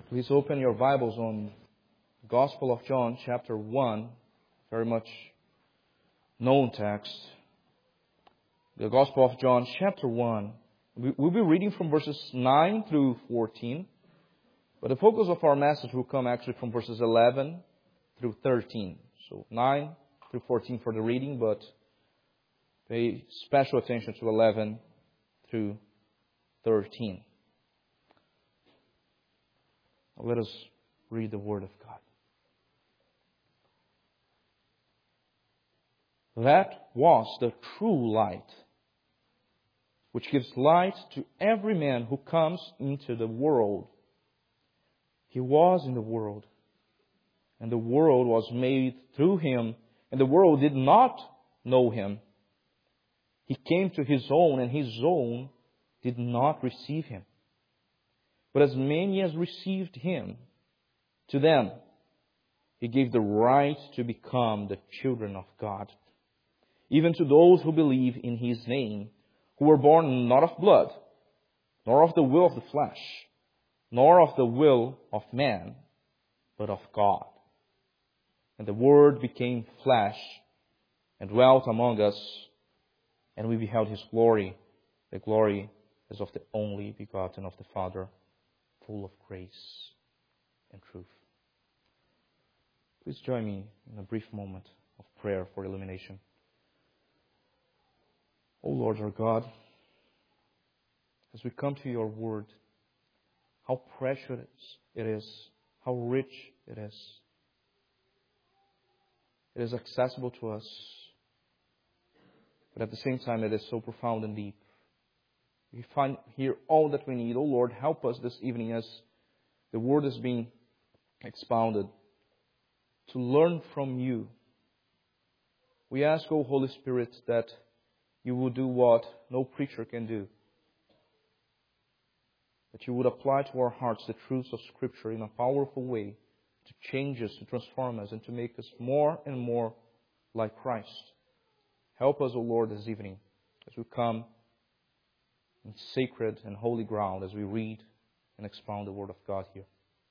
Please open your Bibles on Gospel of John, chapter 1, very much known text. The Gospel of John, chapter 1. We'll be reading from verses 9 through 14, but the focus of our message will come actually from verses 11 through 13. So 9 through 14 for the reading, but pay special attention to 11 through 13. Let us read the Word of God. That was the true light, which gives light to every man who comes into the world. He was in the world, and the world was made through Him, and the world did not know Him. He came to His own, and His own did not receive Him. But as many as received Him, to them He gave the right to become the children of God, even to those who believe in His name, who were born not of blood, nor of the will of the flesh, nor of the will of man, but of God. And the Word became flesh and dwelt among us, and we beheld His glory, the glory as of the only begotten of the Father, full of grace and truth. Please join me in a brief moment of prayer for illumination. O Lord our God, as we come to your word, how precious it is, how rich it is. It is accessible to us, but at the same time it is so profound and deep. We find here all that we need. Oh Lord, help us this evening as the Word is being expounded to learn from You. We ask, O Holy Spirit, that You will do what no preacher can do. That You would apply to our hearts the truths of Scripture in a powerful way to change us, to transform us, and to make us more and more like Christ. Help us, O Lord, this evening as we come in sacred and holy ground as we read and expound the Word of God here.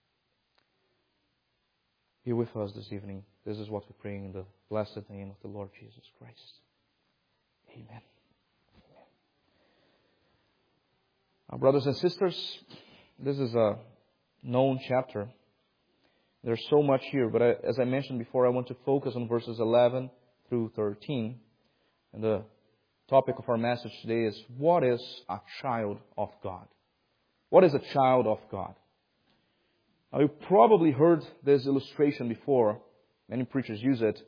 Be with us this evening. This is what we pray in the blessed name of the Lord Jesus Christ. Amen. Our brothers and sisters, this is a known chapter. There's so much here, but as I mentioned before, I want to focus on verses 11 through 13. And the topic of our message today is, what is a child of God? What is a child of God? Now, you probably heard this illustration before. Many preachers use it.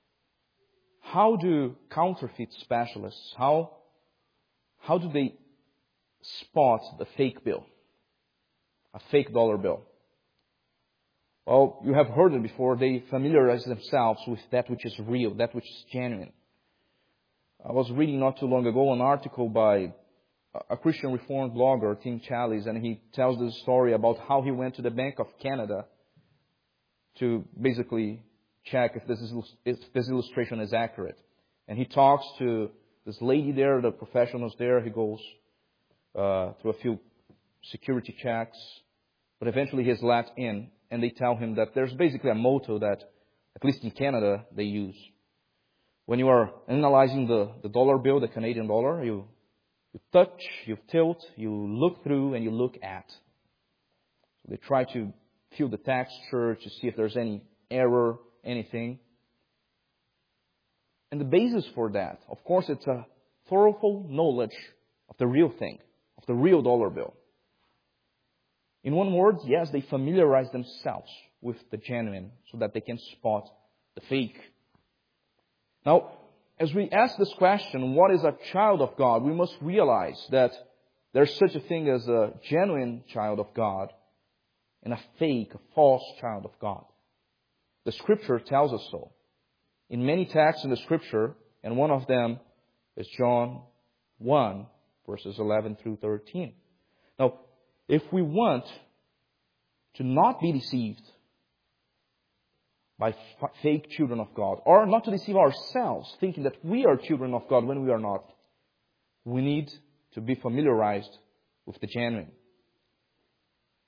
How do counterfeit specialists, how do they spot the fake bill? A fake dollar bill? Well, you have heard it before. They familiarize themselves with that which is real, that which is genuine. I was reading not too long ago an article by a Christian Reformed blogger, Tim Challies, and he tells this story about how he went to the Bank of Canada to basically check if this illustration is accurate. And he talks to this lady there, the professionals there. He goes through a few security checks, but eventually he is let in, and they tell him that there's basically a motto that, at least in Canada, they use. When you are analyzing the dollar bill, the Canadian dollar, you touch, you tilt, you look through, and you look at. So they try to feel the texture to see if there's any error, anything. And the basis for that, of course, it's a thorough knowledge of the real thing, of the real dollar bill. In one word, yes, they familiarize themselves with the genuine so that they can spot the fake. Now, as we ask this question, what is a child of God? We must realize that there's such a thing as a genuine child of God and a fake, a false child of God. The Scripture tells us so. In many texts in the Scripture, and one of them is John 1, verses 11 through 13. Now, if we want to not be deceived by fake children of God, or not to deceive ourselves, thinking that we are children of God when we are not, we need to be familiarized with the genuine.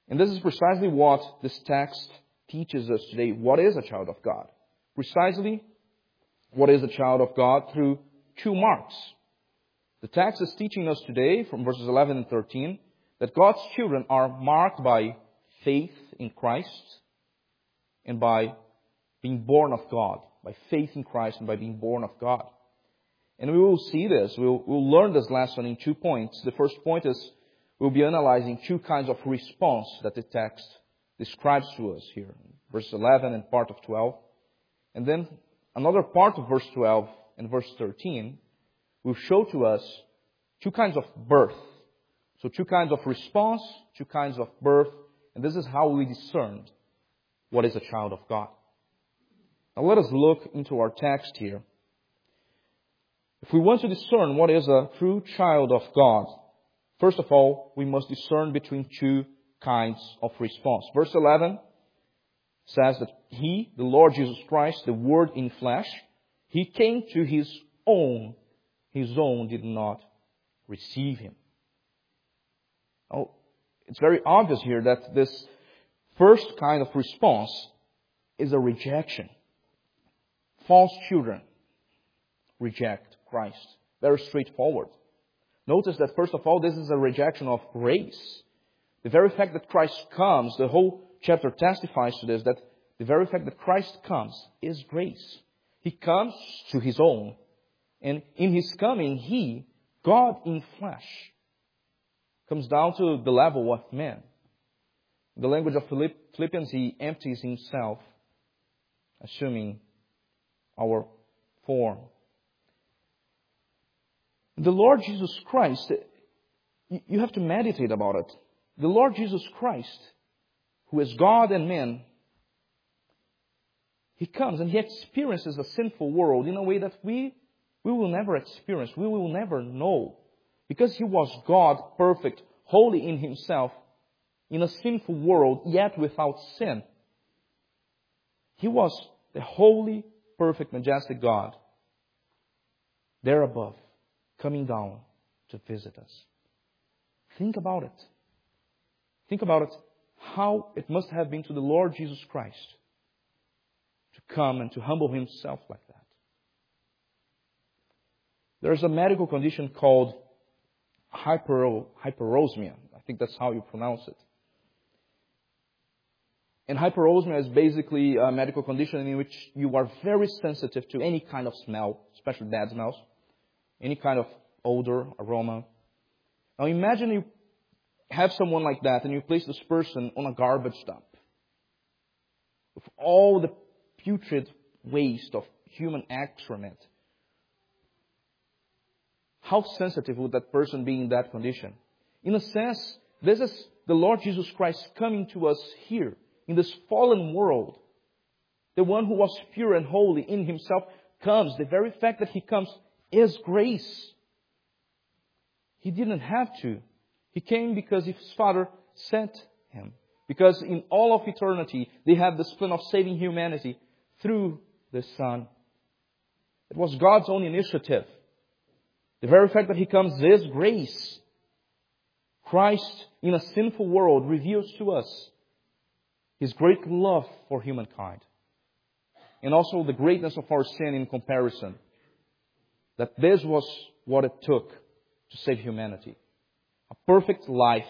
And this is precisely what this text teaches us today. What is a child of God? Precisely what is a child of God through two marks. The text is teaching us today from verses 11 and 13 that God's children are marked by faith in Christ and by being born of God. By faith in Christ and by being born of God. And we will see this. We'll learn this lesson in 2 points. The first point is we'll be analyzing two kinds of response that the text describes to us here. Verse 11 and part of 12. And then another part of verse 12 and verse 13 will show to us two kinds of birth. So two kinds of response, two kinds of birth. And this is how we discern what is a child of God. Now let us look into our text here. If we want to discern what is a true child of God, first of all, we must discern between two kinds of response. Verse 11 says that He, the Lord Jesus Christ, the Word in flesh, He came to His own did not receive Him. Now, it's very obvious here that this first kind of response is a rejection. False children reject Christ. Very straightforward. Notice that first of all, this is a rejection of grace. The very fact that Christ comes, the whole chapter testifies to this, that the very fact that Christ comes is grace. He comes to His own. And in His coming, He, God in flesh, comes down to the level of man. In the language of Philippians, He empties Himself, assuming our form. The Lord Jesus Christ, you have to meditate about it. The Lord Jesus Christ, who is God and man, He comes and He experiences a sinful world in a way that we will never experience, we will never know. Because He was God, perfect, holy in Himself, in a sinful world, yet without sin. He was the holy, perfect, majestic God, there above, coming down to visit us. Think about it. Think about it, how it must have been to the Lord Jesus Christ to come and to humble Himself like that. There's a medical condition called hyperosmia. I think that's how you pronounce it. And hyperosmia is basically a medical condition in which you are very sensitive to any kind of smell, especially bad smells, any kind of odor, aroma. Now imagine you have someone like that and you place this person on a garbage dump with all the putrid waste of human excrement. How sensitive would that person be in that condition? In a sense, this is the Lord Jesus Christ coming to us here in this fallen world. The one who was pure and holy in Himself comes. The very fact that He comes is grace. He didn't have to. He came because His Father sent Him. Because in all of eternity, they had this plan of saving humanity through the Son. It was God's own initiative. The very fact that He comes is grace. Christ, in a sinful world, reveals to us His great love for humankind. And also the greatness of our sin in comparison. That this was what it took to save humanity. A perfect life.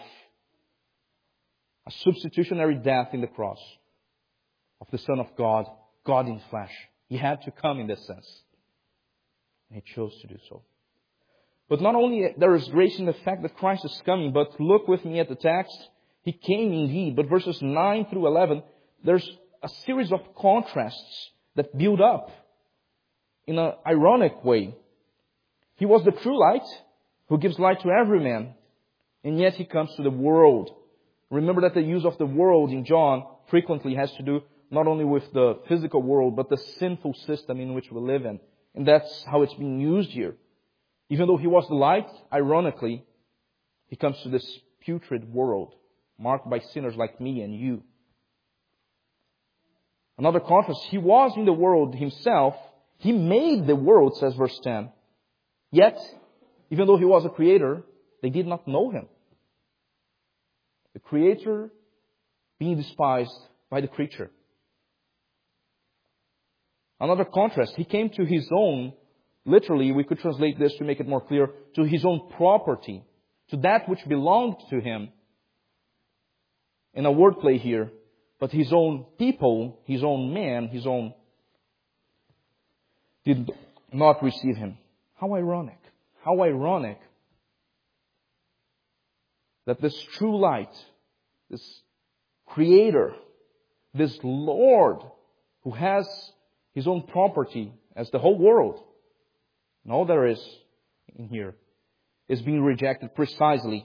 A substitutionary death in the cross of the Son of God, God in flesh. He had to come in this sense. And He chose to do so. But not only there is grace in the fact that Christ is coming, but look with me at the text. He came indeed. But verses 9 through 11, there's a series of contrasts that build up in an ironic way. He was the true light who gives light to every man. And yet He comes to the world. Remember that the use of the world in John frequently has to do not only with the physical world, but the sinful system in which we live in. And that's how it's being used here. Even though He was the light, ironically, He comes to this putrid world, marked by sinners like me and you. Another contrast, He was in the world Himself. He made the world, says verse 10. Yet, even though He was a creator, they did not know Him. The Creator being despised by the creature. Another contrast, He came to His own, literally we could translate this to make it more clear, to His own property, to that which belonged to Him. In a wordplay here, but His own people, His own men, His own did not receive Him. How ironic. How ironic that this true light, this Creator, this Lord who has His own property as the whole world, and all there is in here, is being rejected precisely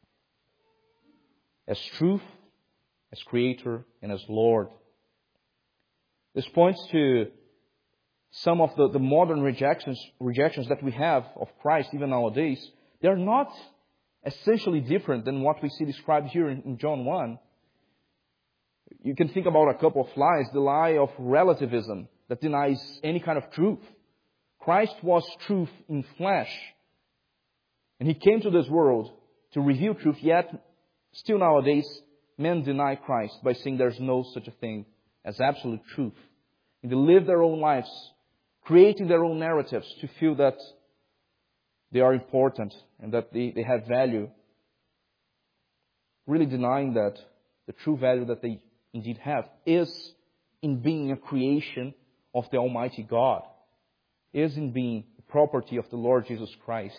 as truth, as Creator, and as Lord. This points to some of the modern rejections that we have of Christ even nowadays. They are not essentially different than what we see described here in John 1. You can think about a couple of lies. The lie of relativism that denies any kind of truth. Christ was truth in flesh. And He came to this world to reveal truth, yet still nowadays men deny Christ by saying there's no such a thing as absolute truth. And they live their own lives, creating their own narratives to feel that they are important and that they have value. Really denying that the true value that they indeed have is in being a creation of the Almighty God, is in being the property of the Lord Jesus Christ.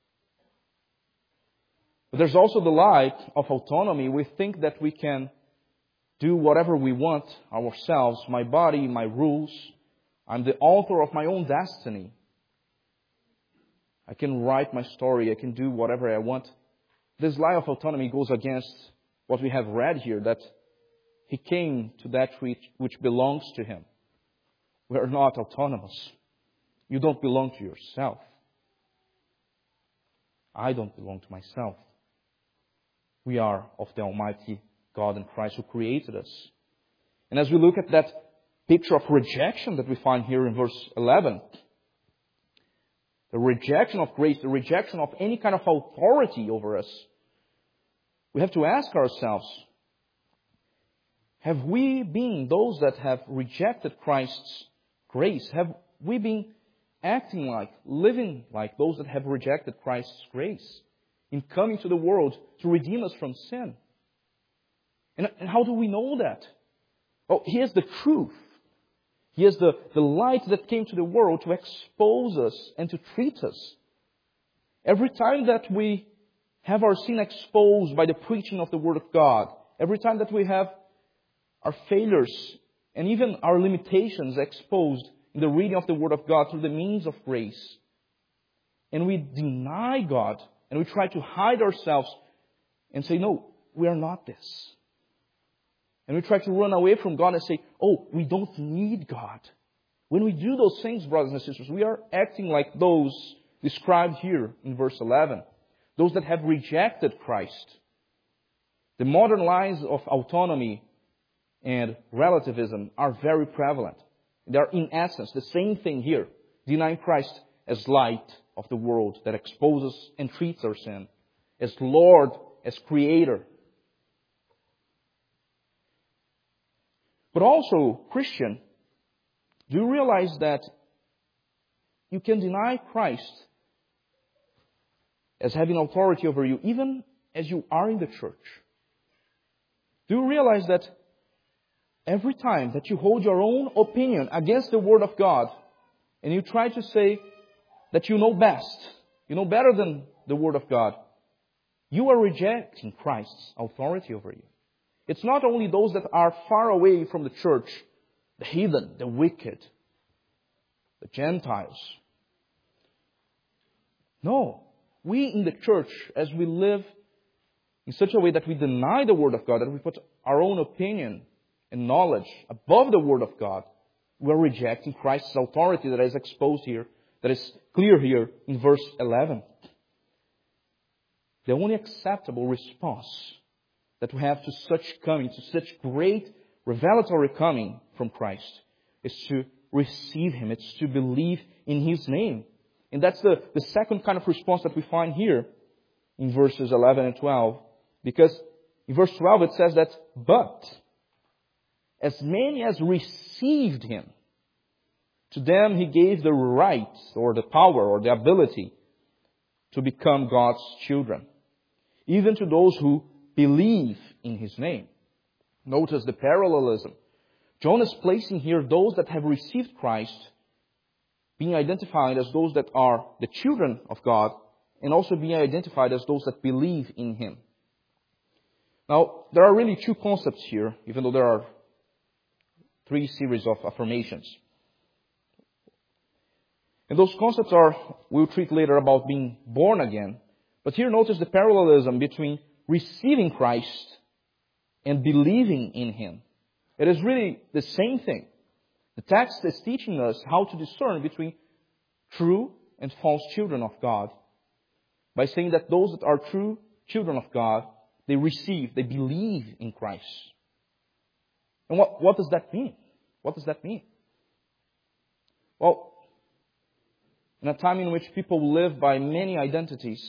But there's also the lie of autonomy. We think that we can do whatever we want ourselves, my body, my rules. I'm the author of my own destiny. I can write my story. I can do whatever I want. This lie of autonomy goes against what we have read here, that He came to that which belongs to Him. We are not autonomous. You don't belong to yourself. I don't belong to myself. We are of the Almighty God and Christ who created us. And as we look at that picture of rejection that we find here in verse 11, the rejection of grace, the rejection of any kind of authority over us, we have to ask ourselves, have we been those that have rejected Christ's grace? Have we been acting like, living like those that have rejected Christ's grace in coming to the world to redeem us from sin? And how do we know that? Oh, here's the truth. Here's the light that came to the world to expose us and to treat us. Every time that we have our sin exposed by the preaching of the Word of God, every time that we have our failures and even our limitations exposed in the reading of the Word of God through the means of grace, and we deny God and we try to hide ourselves and say, no, we are not this. And we try to run away from God and say, oh, we don't need God. When we do those things, brothers and sisters, we are acting like those described here in verse 11. Those that have rejected Christ. The modern lies of autonomy and relativism are very prevalent. They are in essence the same thing here. Denying Christ as light of the world that exposes and treats our sin. As Lord, as Creator. But also, Christian, do you realize that you can deny Christ as having authority over you even as you are in the church? Do you realize that every time that you hold your own opinion against the Word of God and you try to say that you know best, you know better than the Word of God, you are rejecting Christ's authority over you. It's not only those that are far away from the church, the heathen, the wicked, the Gentiles. No. We in the church, as we live in such a way that we deny the Word of God, that we put our own opinion and knowledge above the Word of God, we are rejecting Christ's authority that is exposed here, that is clear here in verse 11. The only acceptable response that we have to such coming, to such great revelatory coming from Christ, is to receive Him. It's to believe in His name. And that's the second kind of response that we find here in verses 11 and 12. Because In verse 12 it says that, but as many as received Him, to them He gave the right or the power or the ability to become God's children, even to those who believe in His name. Notice the parallelism. John is placing here those that have received Christ being identified as those that are the children of God, and also being identified as those that believe in Him. Now, there are really two concepts here, even though there are three series of affirmations. And those concepts we'll treat later about being born again. But here notice the parallelism between receiving Christ and believing in Him. It is really the same thing. The text is teaching us how to discern between true and false children of God, by saying that those that are true children of God, they believe in Christ. And what does that mean? What does that mean? Well, in a time in which people live by many identities,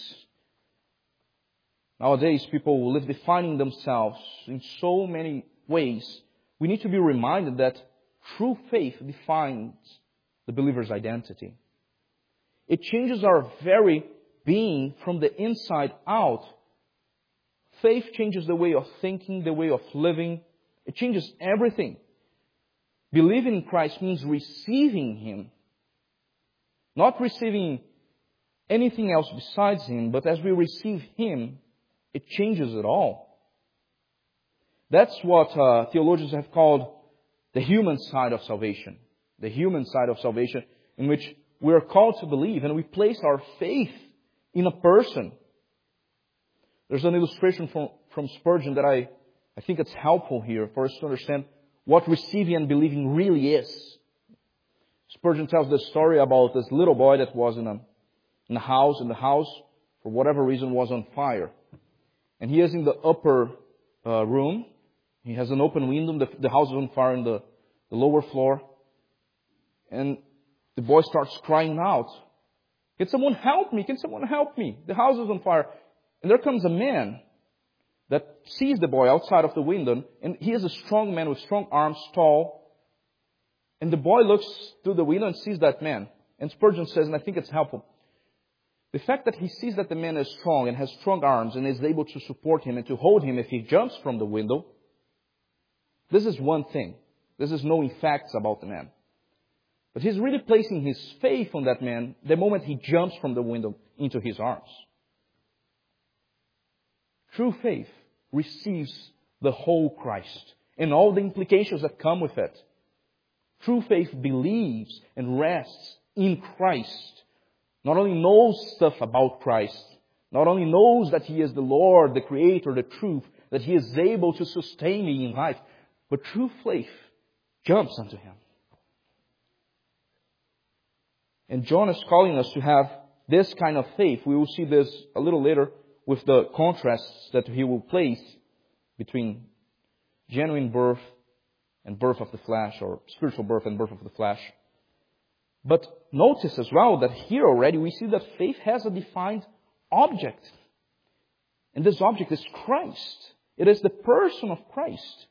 nowadays people live defining themselves in so many ways, we need to be reminded that true faith defines the believer's identity. It changes our very being from the inside out. Faith changes the way of thinking, the way of living. It changes everything. Believing in Christ means receiving Him. Not receiving anything else besides Him, but as we receive Him, it changes it all. That's what theologians have called the human side of salvation. The human side of salvation, in which we are called to believe and we place our faith in a person. There's an illustration from Spurgeon that I think it's helpful here for us to understand what receiving and believing really is. Spurgeon tells this story about this little boy that was in a house, and the house, for whatever reason, was on fire. And he is in the upper room. He has an open window. The house is on fire in the lower floor. And the boy starts crying out, "Can someone help me? Can someone help me? The house is on fire." And there comes a man that sees the boy outside of the window. And he is a strong man with strong arms, tall. And the boy looks through the window and sees that man. And Spurgeon says, and I think it's helpful, the fact that he sees that the man is strong and has strong arms and is able to support him and to hold him if he jumps from the window, this is one thing. This is knowing facts about the man. But he's really placing his faith on that man the moment he jumps from the window into his arms. True faith receives the whole Christ and all the implications that come with it. True faith believes and rests in Christ. Not only knows stuff about Christ, not only knows that He is the Lord, the Creator, the truth, that He is able to sustain me in life, but true faith jumps unto Him. And John is calling us to have this kind of faith. We will see this a little later with the contrasts that he will place between genuine birth and birth of the flesh, or spiritual birth and birth of the flesh. But notice as well that here already we see that faith has a defined object. And this object is Christ. It is the person of Christ.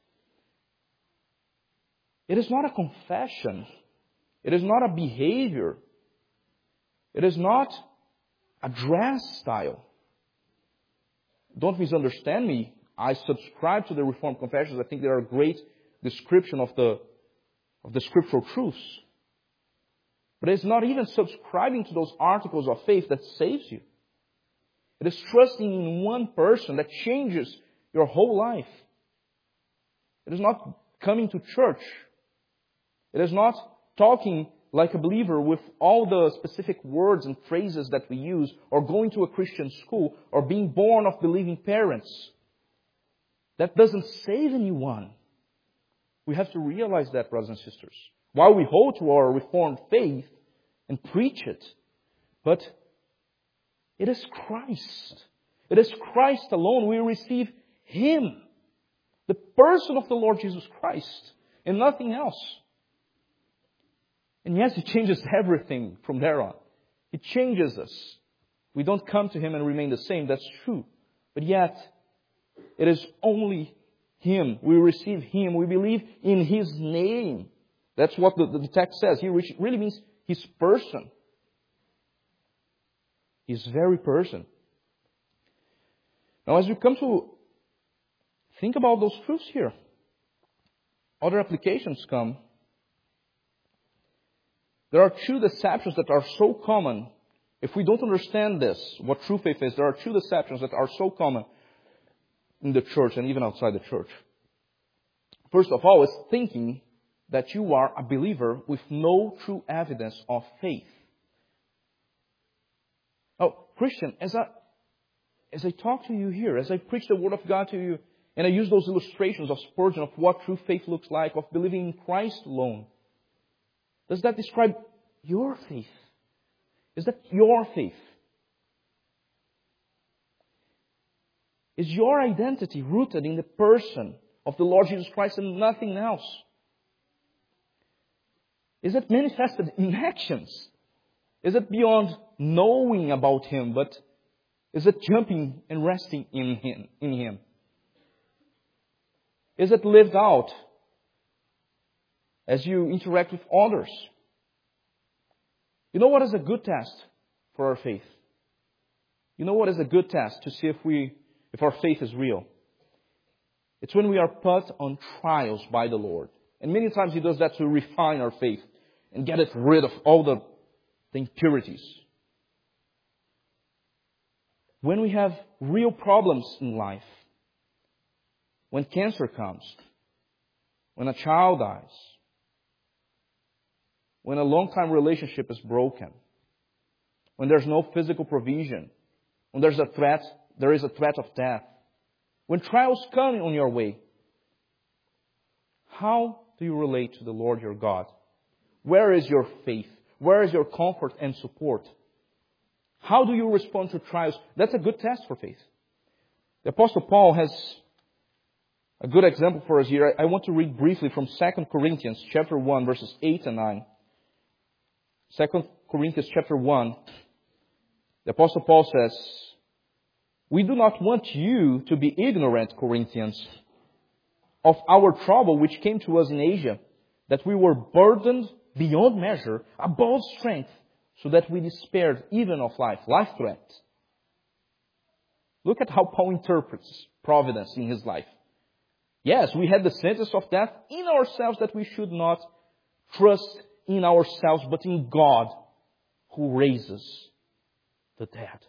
It is not a confession. It is not a behavior. It is not a dress style. Don't misunderstand me. I subscribe to the Reformed Confessions. I think they are a great description of the scriptural truths. But it's not even subscribing to those articles of faith that saves you. It is trusting in one person that changes your whole life. It is not coming to church. It is not talking like a believer with all the specific words and phrases that we use, or going to a Christian school, or being born of believing parents. That doesn't save anyone. We have to realize that, brothers and sisters. While we hold to our Reformed faith and preach it, but it is Christ. It is Christ alone. We receive Him, the person of the Lord Jesus Christ, and nothing else. And yes, it changes everything from there on. It changes us. We don't come to Him and remain the same. That's true. But yet, It is only Him. We receive Him. We believe in His name. That's what the text says. He really means His person. His very person. Now, as we come to think about those truths here, other applications come. There are two deceptions that are so common. If we don't understand this, what true faith is, there are two deceptions that are so common in the church and even outside the church. First of all, is thinking that you are a believer with no true evidence of faith. Now, Christian, as I talk to you here, as I preach the Word of God to you, and I use those illustrations of Spurgeon of what true faith looks like, of believing in Christ alone, does that describe your faith? Is that your faith? Is your identity rooted in the person of the Lord Jesus Christ and nothing else? Is it manifested in actions? Is it beyond knowing about Him, but is it jumping and resting in Him? Is it lived out as you interact with others? You know what is a good test for our faith? You know what is a good test to see if our faith is real? It's when we are put on trials by the Lord. And many times He does that to refine our faith and get it rid of all the impurities. When we have real problems in life, when cancer comes, when a child dies, when a long-time relationship is broken, when there's no physical provision, when there is a threat of death, when trials come on your way, how do you relate to the Lord your God? Where is your faith? Where is your comfort and support? How do you respond to trials? That's a good test for faith. The Apostle Paul has a good example for us here. I want to read briefly from 2 Corinthians chapter 1, verses 8 and 9. 2 Corinthians chapter 1, the Apostle Paul says, "We do not want you to be ignorant, Corinthians, of our trouble which came to us in Asia, that we were burdened beyond measure, above strength, so that we despaired even of life threat." Look at how Paul interprets providence in his life. Yes, we had the sentence of death in ourselves, that we should not trust in ourselves, but in God who raises the dead.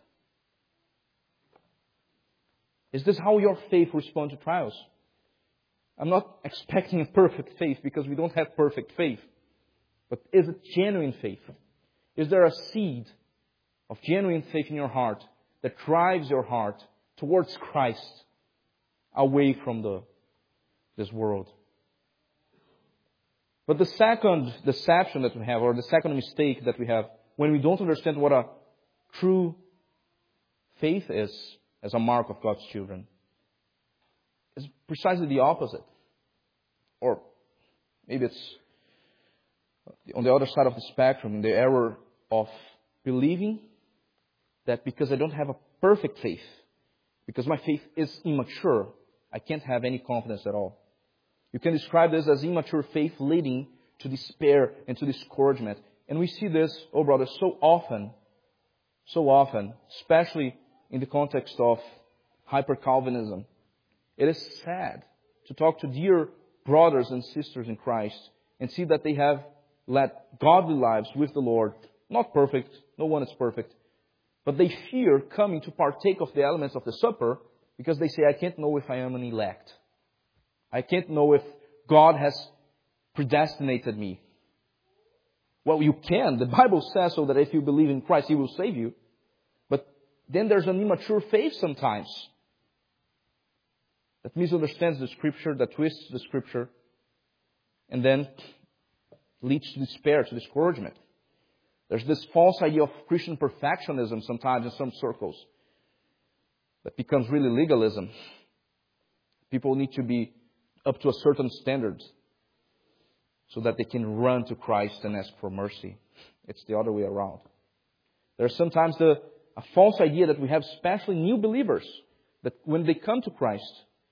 Is this how your faith responds to trials? I'm not expecting a perfect faith, because we don't have perfect faith. But is it genuine faith? Is there a seed of genuine faith in your heart that drives your heart towards Christ, away from this world? But the second deception that we have, or the second mistake that we have, when we don't understand what a true faith is as a mark of God's children, is precisely the opposite. Or maybe it's on the other side of the spectrum, the error of believing that because I don't have a perfect faith, because my faith is immature, I can't have any confidence at all. You can describe this as immature faith leading to despair and to discouragement. And we see this, oh brothers, so often, especially in the context of hyper-Calvinism. It is sad to talk to dear brothers and sisters in Christ and see that they have led godly lives with the Lord. Not perfect, no one is perfect. But they fear coming to partake of the elements of the supper because they say, I can't know if I am an elect. I can't know if God has predestinated me. Well, you can. The Bible says so that if you believe in Christ, He will save you. But then there's an immature faith sometimes that misunderstands the Scripture, that twists the Scripture, and then leads to despair, to discouragement. There's this false idea of Christian perfectionism sometimes in some circles that becomes really legalism. People need to be up to a certain standard so that they can run to Christ and ask for mercy. It's the other way around. There's sometimes a false idea that we have, especially new believers, that when they come to Christ,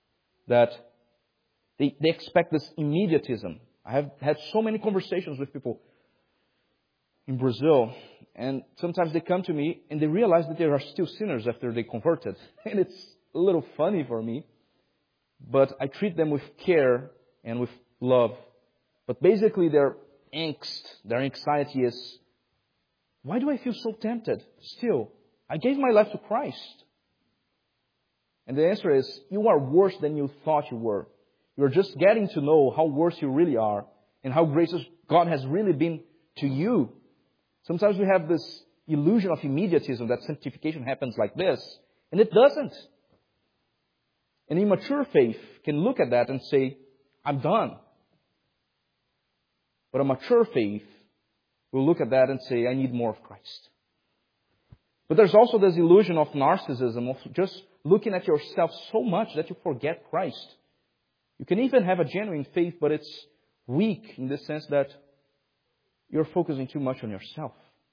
that they expect this immediatism. I have had so many conversations with people in Brazil, and sometimes they come to me and they realize that they are still sinners after they converted. And it's a little funny for me, but I treat them with care and with love. But basically their angst, their anxiety is, why do I feel so tempted still? I gave my life to Christ. And the answer is, you are worse than you thought you were. You're just getting to know how worse you really are and how gracious God has really been to you. Sometimes we have this illusion of immediatism that sanctification happens like this, and it doesn't. An immature faith can look at that and say, I'm done. But a mature faith will look at that and say, I need more of Christ. But there's also this illusion of narcissism, of just looking at yourself so much that you forget Christ. You can even have a genuine faith, but it's weak in the sense that you're focusing too much on yourself.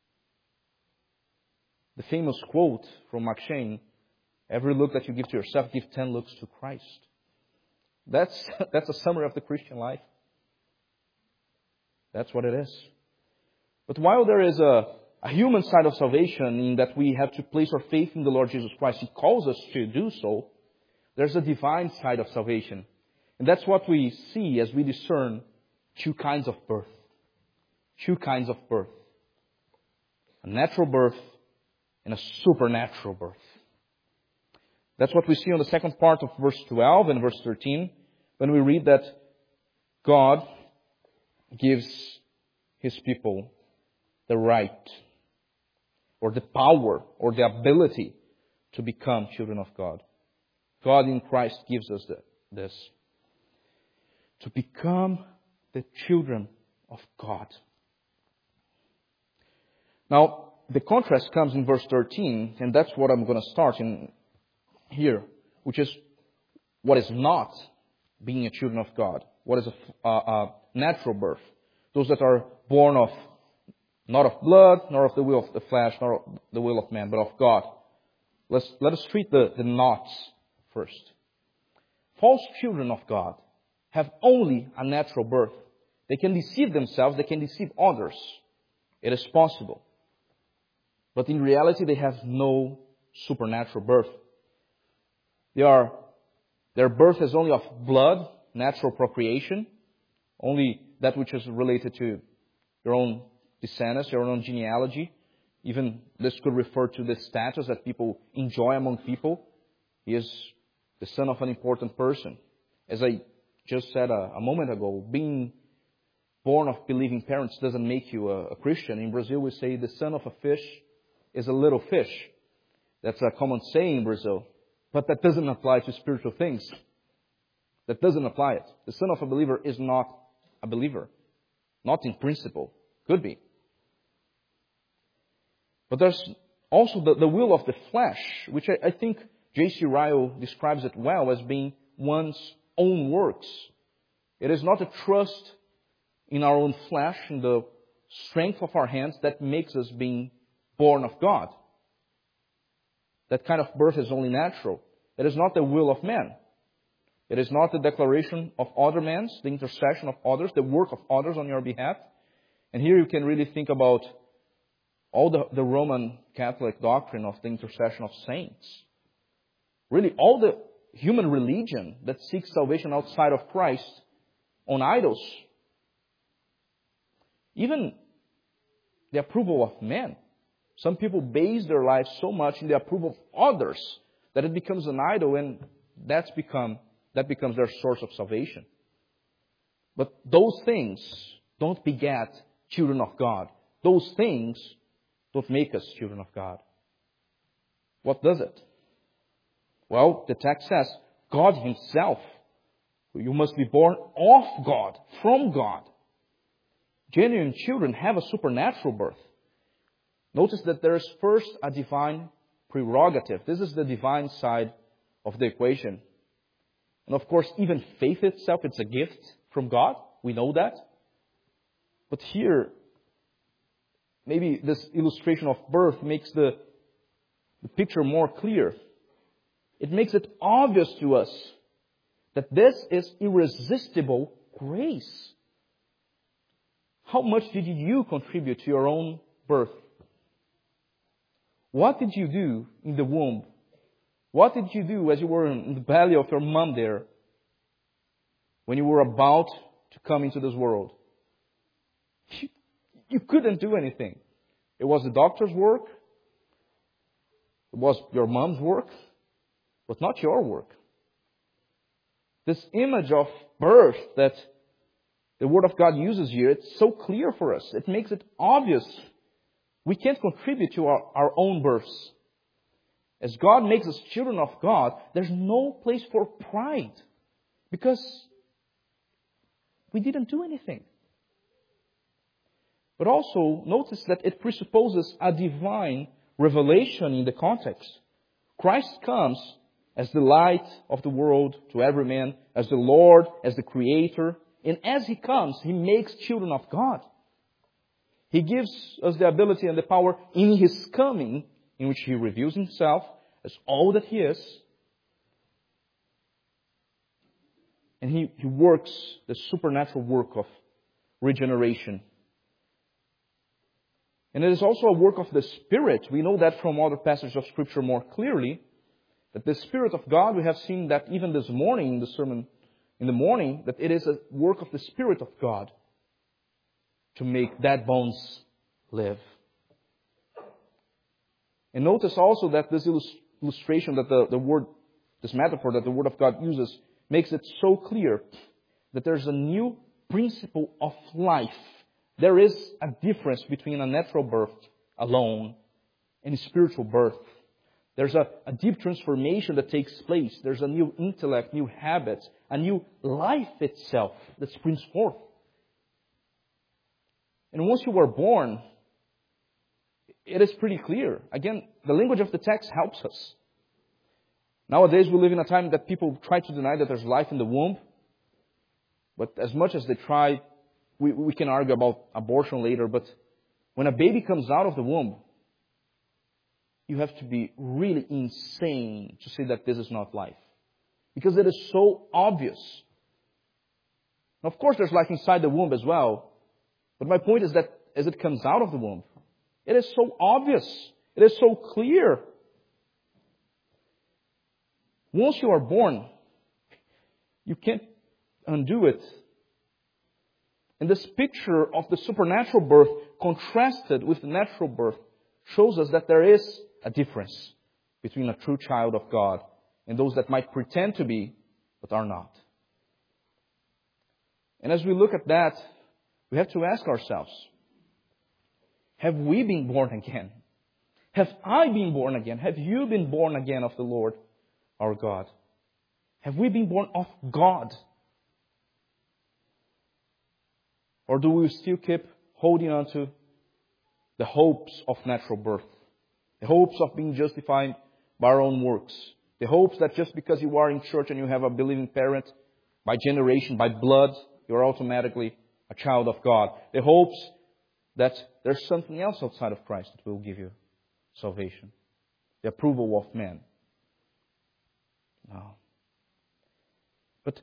The famous quote from Mark Twain, every look that you give to yourself, give 10 looks to Christ. That's a summary of the Christian life. That's what it is. But while there is a human side of salvation in that we have to place our faith in the Lord Jesus Christ, He calls us to do so, there's a divine side of salvation. And that's what we see as we discern two kinds of birth. Two kinds of birth. A natural birth and a supernatural birth. That's what we see on the second part of verse 12 and verse 13, when we read that God gives His people the right, or the power, or the ability to become children of God. God in Christ gives us this. To become the children of God. Now, the contrast comes in verse 13, and that's what I'm going to start in here, which is what is not being a children of God. What is a natural birth. Those that are born of, not of blood, nor of the will of the flesh, nor of the will of man, but of God. Let us treat the nots first. False children of God have only a natural birth. They can deceive themselves, they can deceive others. It is possible. But in reality, they have no supernatural birth. Their birth is only of blood, natural procreation, only that which is related to your own descendants, your own genealogy. Even this could refer to the status that people enjoy among people. He is the son of an important person. As I just said a moment ago, being born of believing parents doesn't make you a Christian. In Brazil, we say the son of a fish is a little fish. That's a common saying in Brazil. But that doesn't apply to spiritual things. That doesn't apply it. The son of a believer is not a believer. Not in principle. Could be. But there's also the will of the flesh, which I think J.C. Ryle describes it well as being one's own works. It is not a trust in our own flesh, in the strength of our hands, that makes us being born of God. That kind of birth is only natural. It is not the will of man. It is not the declaration of other men, the intercession of others, the work of others on your behalf. And here you can really think about all the Roman Catholic doctrine of the intercession of saints. Really, all the human religion that seeks salvation outside of Christ on idols. Even the approval of men. Some people base their lives so much in the approval of others that it becomes an idol, and that becomes their source of salvation. But those things don't beget children of God. Those things don't make us children of God. What does it? Well, the text says, God Himself. You must be born of God, from God. Genuine children have a supernatural birth. Notice that there is first a divine prerogative. This is the divine side of the equation. And of course, even faith itself, it's a gift from God. We know that. But here, maybe this illustration of birth makes the picture more clear. It makes it obvious to us that this is irresistible grace. How much did you contribute to your own birth? What did you do in the womb? What did you do as you were in the belly of your mom there, when you were about to come into this world? You couldn't do anything. It was the doctor's work. It was your mom's work, but not your work. This image of birth that the Word of God uses here, it's so clear for us. It makes it obvious. We can't contribute to our own births. As God makes us children of God, there's no place for pride, because we didn't do anything. But also, notice that it presupposes a divine revelation in the context. Christ comes as the light of the world to every man, as the Lord, as the Creator. And as He comes, He makes children of God. He gives us the ability and the power in His coming, in which He reveals Himself as all that He is. And He works the supernatural work of regeneration. And it is also a work of the Spirit. We know that from other passages of Scripture more clearly, that the Spirit of God, we have seen that even this morning in the sermon in the morning, that it is a work of the Spirit of God to make dead bones live. And notice also that this illustration that this metaphor that the Word of God uses makes it so clear that there's a new principle of life. There is a difference between a natural birth alone and a spiritual birth. There's a deep transformation that takes place. There's a new intellect, new habits, a new life itself that springs forth. And once you are born, it is pretty clear. Again, the language of the text helps us. Nowadays, we live in a time that people try to deny that there's life in the womb. But as much as they try, we can argue about abortion later. But when a baby comes out of the womb, you have to be really insane to say that this is not life. Because it is so obvious. Now, of course, there's life inside the womb as well. But my point is that as it comes out of the womb, it is so obvious. It is so clear. Once you are born, you can't undo it. And this picture of the supernatural birth contrasted with the natural birth shows us that there is a difference between a true child of God and those that might pretend to be, but are not. And as we look at that, we have to ask ourselves, have we been born again? Have I been born again? Have you been born again of the Lord our God? Have we been born of God? Or do we still keep holding on to the hopes of natural birth? The hopes of being justified by our own works. The hopes that just because you are in church and you have a believing parent, by generation, by blood, you are automatically a child of God. The hopes that there's something else outside of Christ that will give you salvation. The approval of men. No. But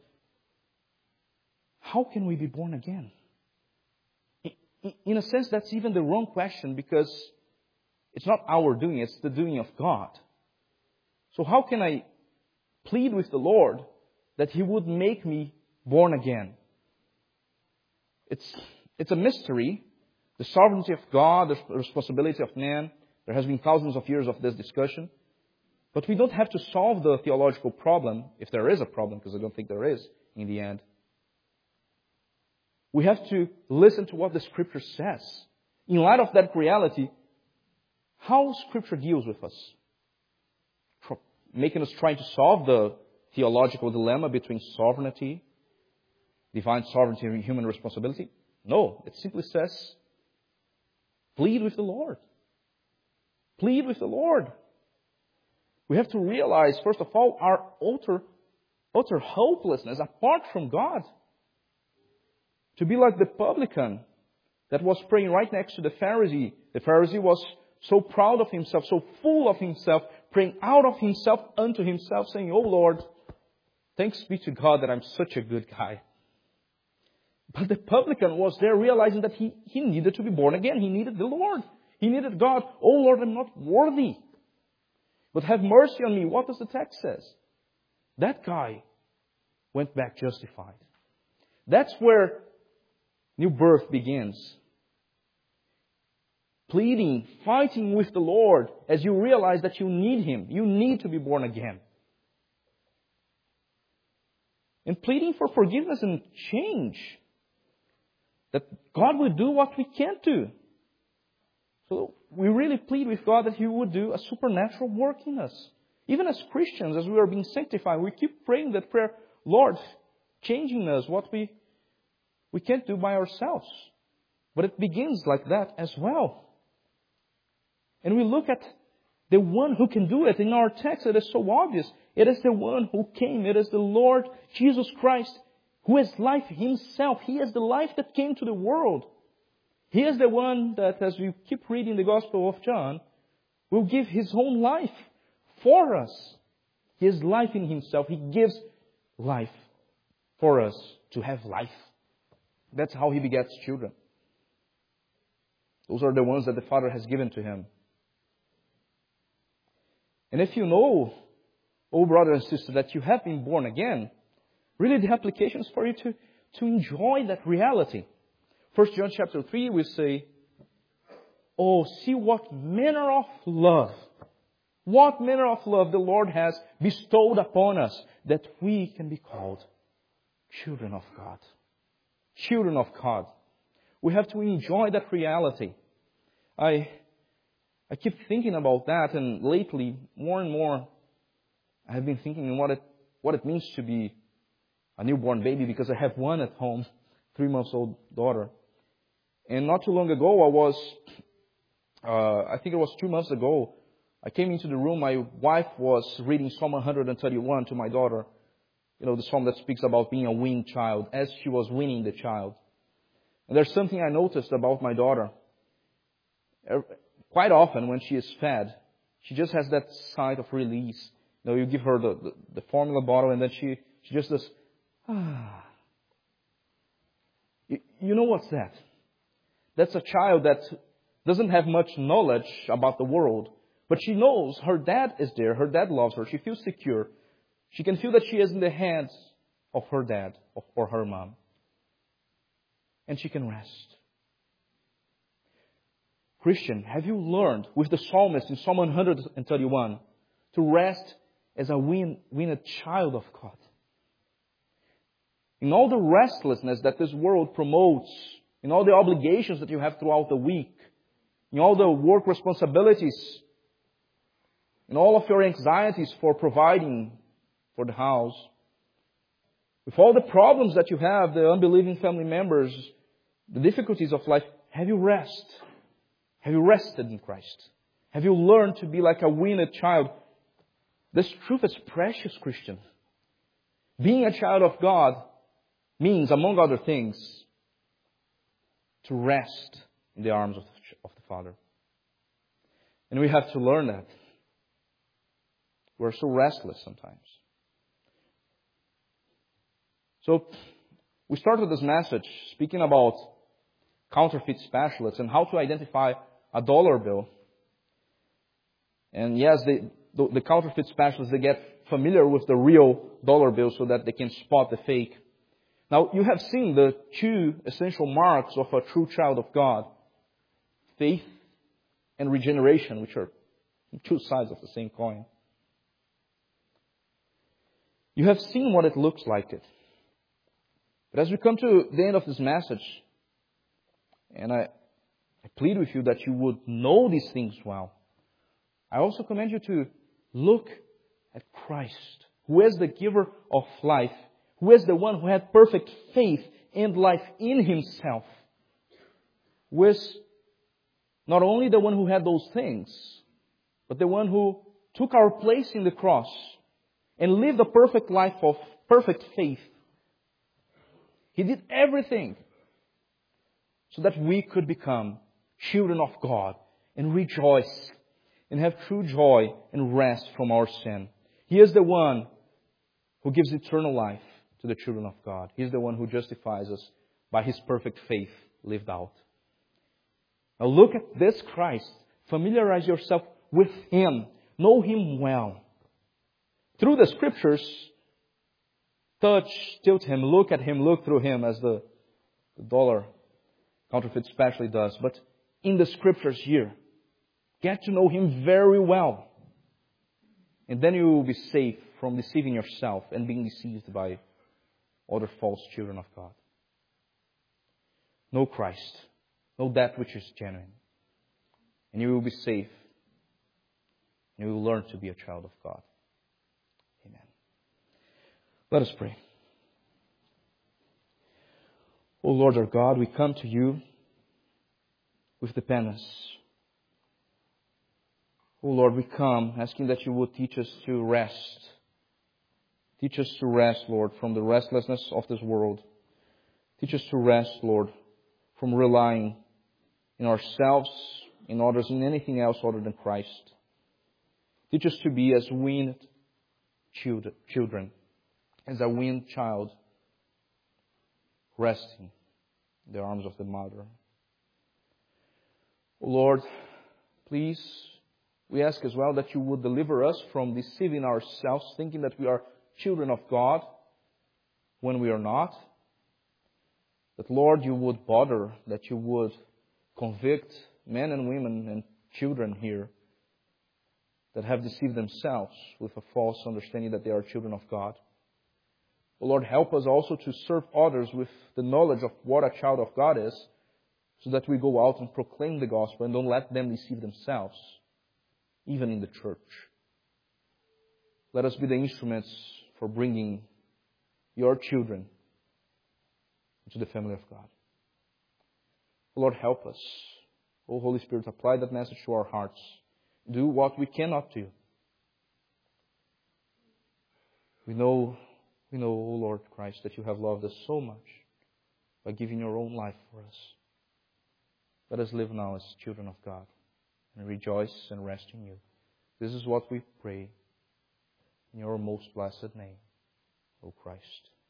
how can we be born again? In a sense, that's even the wrong question, because it's not our doing, it's the doing of God. So how can I plead with the Lord that He would make me born again? It's a mystery. The sovereignty of God, the responsibility of man. There has been thousands of years of this discussion. But we don't have to solve the theological problem, if there is a problem, because I don't think there is in the end. We have to listen to what the Scripture says. In light of that reality, how Scripture deals with us. Making us try to solve the theological dilemma between sovereignty, divine sovereignty, and human responsibility. No, it simply says, plead with the Lord. Plead with the Lord. We have to realize, first of all, our utter hopelessness apart from God. To be like the publican that was praying right next to the Pharisee. The Pharisee was so proud of himself, so full of himself, praying out of himself unto himself, saying, "Oh Lord, Thanks be to God that I'm such a good guy. But the publican was there realizing that he needed to be born again. He needed the Lord. He needed God. Oh Lord, I'm not worthy. But have mercy on me. What does the text says? That guy went back justified. That's where new birth begins. Pleading, fighting with the Lord as you realize that you need Him. You need to be born again. And pleading for forgiveness and change. That God will do what we can't do. So we really plead with God that He would do a supernatural work in us. Even as Christians, as we are being sanctified, we keep praying that prayer, Lord, changing us what we can't do by ourselves. But it begins like that as well. And we look at the one who can do it. In our text, it is so obvious. It is the one who came. It is the Lord Jesus Christ, who is life Himself. He is the life that came to the world. He is the one that, as we keep reading the Gospel of John, will give His own life for us. He is life in Himself. He gives life for us to have life. That's how He begets children. Those are the ones that the Father has given to Him. And if you know, oh brother and sister, that you have been born again, really the application is for you to enjoy that reality. 1 John chapter 3, we say, oh, see what manner of love the Lord has bestowed upon us, that we can be called children of God. Children of God. We have to enjoy that reality. I keep thinking about that, and lately, more and more, I have been thinking what it means to be a newborn baby, because I have one at home, 3-month-old daughter. And not too long ago, I think it was 2 months ago, I came into the room, my wife was reading Psalm 131 to my daughter. You know, the psalm that speaks about being a weaned child, as she was weaning the child. And there's something I noticed about my daughter. Quite often when she is fed, she just has that sigh of release. You know, you give her the formula bottle and then she just does, ah. You know what's that? That's a child that doesn't have much knowledge about the world, but she knows her dad is there. Her dad loves her. She feels secure. She can feel that she is in the hands of her dad or her mom. And she can rest. Christian, have you learned with the psalmist in Psalm 131 to rest as a weaned child of God? In all the restlessness that this world promotes, in all the obligations that you have throughout the week, in all the work responsibilities, in all of your anxieties for providing for the house, with all the problems that you have, the unbelieving family members, the difficulties of life, have you rested? Have you rested in Christ? Have you learned to be like a weaned child? This truth is precious, Christian. Being a child of God means, among other things, to rest in the arms of the Father. And we have to learn that. We're so restless sometimes. So, we started this message speaking about counterfeit specialists and how to identify a dollar bill. And yes, the counterfeit specialists, they get familiar with the real dollar bill so that they can spot the fake. Now, you have seen the two essential marks of a true child of God. Faith and regeneration, which are two sides of the same coin. You have seen what it looks like. But as we come to the end of this message, and I plead with you that you would know these things well, I also commend you to look at Christ, who is the giver of life, who is the one who had perfect faith and life in Himself, who is not only the one who had those things, but the one who took our place in the cross and lived a perfect life of perfect faith. He did everything so that we could become children of God and rejoice and have true joy and rest from our sin. He is the one who gives eternal life to the children of God. He's the one who justifies us by His perfect faith lived out. Now look at this Christ. Familiarize yourself with Him. Know Him well. Through the Scriptures, touch, tilt Him, look at Him, look through Him, as the dollar counterfeit especially does. But in the Scriptures here, get to know Him very well. And then you will be safe from deceiving yourself and being deceived by other false children of God. Know Christ. Know that which is genuine. And you will be safe. And you will learn to be a child of God. Amen. Let us pray. O Lord our God, we come to You with dependence. O Lord, we come asking that You would teach us to rest. Teach us to rest, Lord, from the restlessness of this world. Teach us to rest, Lord, from relying in ourselves, in others, in anything else other than Christ. Teach us to be as weaned children, as a weaned child, resting in the arms of the mother. O Lord, please, we ask as well that You would deliver us from deceiving ourselves, thinking that we are children of God when we are not. That, Lord, You would bother, that You would convict men and women and children here that have deceived themselves with a false understanding that they are children of God. O Lord, help us also to serve others with the knowledge of what a child of God is, so that we go out and proclaim the gospel and don't let them deceive themselves, even in the church. Let us be the instruments for bringing Your children into the family of God. O Lord, help us. O Holy Spirit, apply that message to our hearts. Do what we cannot do. We know, O Lord Christ, that You have loved us so much by giving Your own life for us. Let us live now as children of God and rejoice and rest in You. This is what we pray in Your most blessed name, O Christ.